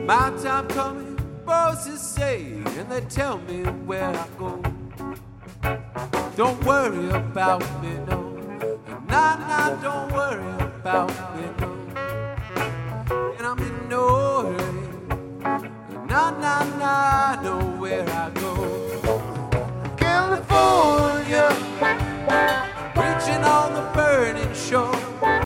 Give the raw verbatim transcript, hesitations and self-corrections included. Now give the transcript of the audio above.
My time coming, roses say, and they tell me where I go. Don't worry about me, no. Nah, nah, don't worry about me.